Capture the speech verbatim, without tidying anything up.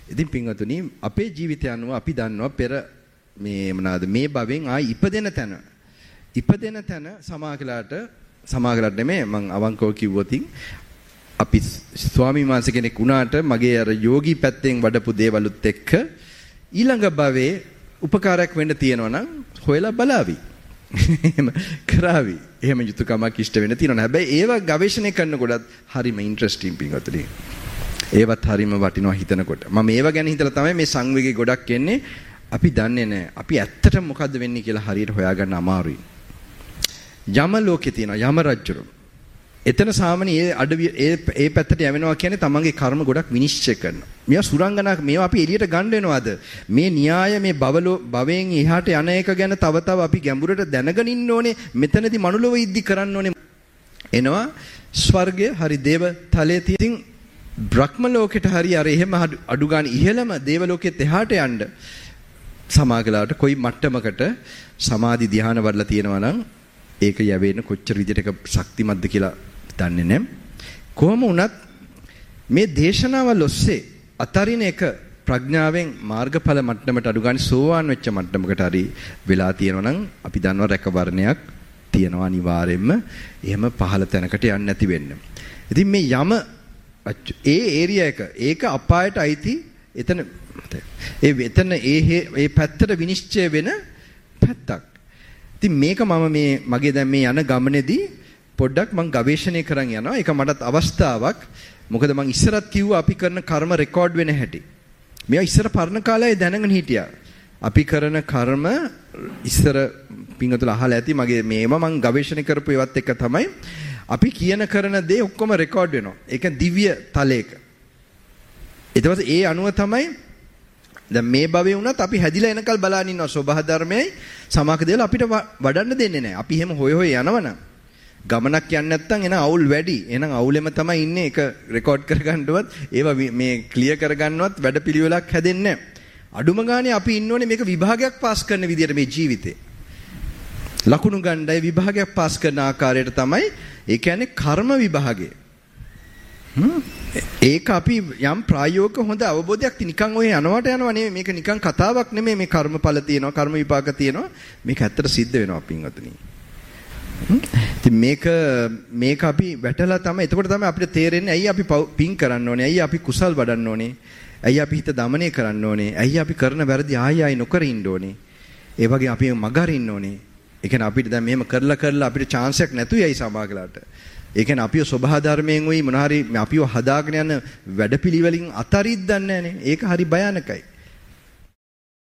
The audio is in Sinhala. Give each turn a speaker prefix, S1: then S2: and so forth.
S1: ඉතින් පින්වතුනි අපේ ජීවිතය අනුව අපි දන්නවා පෙර මේ මොනවාද මේ භවෙන් ආයි ඉපදෙන තැන ඉපදෙන තැන සමාකලාට සමාකලාට නෙමෙයි මම අවංකව කිව්වොතින් අපි ස්වාමීන් වහන්සේ කෙනෙක් වුණාට මගේ අර යෝගී පැත්තෙන් වඩපු දේවලුත් එක්ක ඊළඟ භවයේ උපකාරයක් වෙන්න තියෙනවා නම් හොයලා බලාවි. එහෙම කරાવી. එහෙම යුතුයකමක් ඉෂ්ට වෙන්න තියෙනවා. හැබැයි ඒවා ගවේෂණය කරනකොටත් හරිම ඉන්ටරෙස්ටිං පින්වතුනි. ඒවත් හරිම වටිනවා හිතනකොට. මම ඒව ගැන හිතලා තමයි මේ සංවේගී ගොඩක් එන්නේ. අපි දන්නේ නැහැ. අපි ඇත්තටම මොකද්ද වෙන්නේ කියලා හරියට හොයාගන්න අමාරුයි. යම ලෝකේ තියෙනවා යම රජුරු. එතන සාමාන්‍ය ඒ අඩවි ඒ ඒ පැත්තට යවෙනවා කියන්නේ තමන්ගේ කර්ම ගොඩක් විනිශ්චය කරනවා. මේවා සුරංගනා මේවා අපි එළියට ගන්න වෙනවාද? මේ න්‍යාය මේ බවලෝ භවයෙන් එහාට යන එක ගැන තව තව අපි ගැඹුරට දැනගෙන ඉන්න ඕනේ. මෙතනදී මනුලොව ඉද්දි කරන්න ඕනේ. එනවා ස්වර්ගය හරි දේව තලයේ තියෙන බ්‍රහ්ම ලෝකෙට හරි අර එහෙම අඩු ගන්න ඉහෙළම දේව ලෝකෙත් එහාට යන්න සමාගලාට කොයි මට්ටමකට සමාධි ධ්‍යාන වඩලා තියෙනවා නම් ඒක යවෙන්න කොච්චර විදිහට එක ශක්තිමත්ද කියලා දන්නේ නැහැ. කොහොම වුණත් මේ දේශනාවල් ඔස්සේ අතරින් එක ප්‍රඥාවෙන් මාර්ගඵල මට්ටමට අඩු ගන්න සෝවාන් වෙච්ච මට්ටමකට හරි වෙලා තියෙනවා නම් අපි දන්නවා රැකවරණයක් තියෙනවා අනිවාර්යෙන්ම. එහෙම පහළ තැනකට යන්නේ නැති වෙන්න. ඉතින් මේ යම ඒ ඒරියා එක ඒක අපායට අයිති එතන ඒ එතන ඒ ඒ පැත්තට විනිශ්චය වෙන පැත්තක්. ඉතින් මේක මම මේ මගේ දැන් මේ යන ගමනේදී පොඩ්ඩක් මම ගවේෂණය කරන් යනවා. ඒක මටත් අවස්ථාවක්. මොකද මම ඉස්සරත් කිව්වා අපි කරන කර්ම රෙකෝඩ් වෙන හැටි. මේවා ඉස්සර පරණ කාලේ දැනගෙන හිටියා. අපි කරන කර්ම ඉස්සර පින්වතුන් අහලා ඇති මගේ මේවා මම ගවේෂණය කරපු ඒවත් එක තමයි අපි කියන කරන දේ ඔක්කොම රෙකෝඩ් වෙනවා. ඒක දිව්‍ය තලයක. ඊට පස්සේ ඒ අනුව තමයි දැන් මේ භවයේ වුණත් අපි හැදිලා එනකල් බලන් ඉන්නවා සබහා ධර්මයයි සමාක දේවල් අපිට වඩන්න දෙන්නේ නැහැ. අපි එහෙම හොය හොය යනවනම් ගමනක් යන්නේ නැත්නම් එන අවුල් වැඩි. එහෙනම් අවුලෙම තමයි ඉන්නේ. ඒක රෙකෝඩ් කරගන්නවත් ඒවා මේ ක්ලියර් කරගන්නවත් වැඩපිළිවෙලක් හැදෙන්නේ නැහැ. අඩුම ගානේ අපි ඉන්න ඕනේ මේක විභාගයක් පාස් කරන විදියට මේ ජීවිතේ. ලකුණු ගණ්ඩායි විභාගයක් පාස් කරන ආකාරයට තමයි ඒ කියන්නේ කර්ම විභාගය. ඒක අපි යම් ප්‍රායෝගික හොඳ අවබෝධයක් නිකන් ඔය යනවට යනවා නෙමෙයි. මේක නිකන් කතාවක් නෙමෙයි. මේ කර්මඵල තියෙනවා කර්ම විපාක තියෙනවා. මේක ඇත්තට සිද්ධ වෙනවා පින්වතුනි. ඉතින් මේක මේක අපි වැටලා තමයි එතකොට තමයි අපිට තේරෙන්නේ ඇයි අපි පින් කරන්න ඕනේ? ඇයි අපි කුසල් වඩන්න ඕනේ? ඇයි අපි හිත දමනය කරන්න ඕනේ? ඇයි අපි කරන වැරදි ආයෙ ආයෙ නොකර ඉන්න ඕනේ? ඒ වගේ අපි මග අරින්න ඕනේ. ඒ කියන්නේ අපිට දැන් මෙහෙම කරලා කරලා අපිට chance එකක් නැතුයි ඇයි සමාගලාට. ඒ කියන්නේ අපිව සබහා ධර්මයෙන් උයි මොන හරි අපිව හදාගෙන යන වැඩපිළිවෙලින් අතරිද්දන්නේ නැහනේ. ඒක හරි භයානකයි.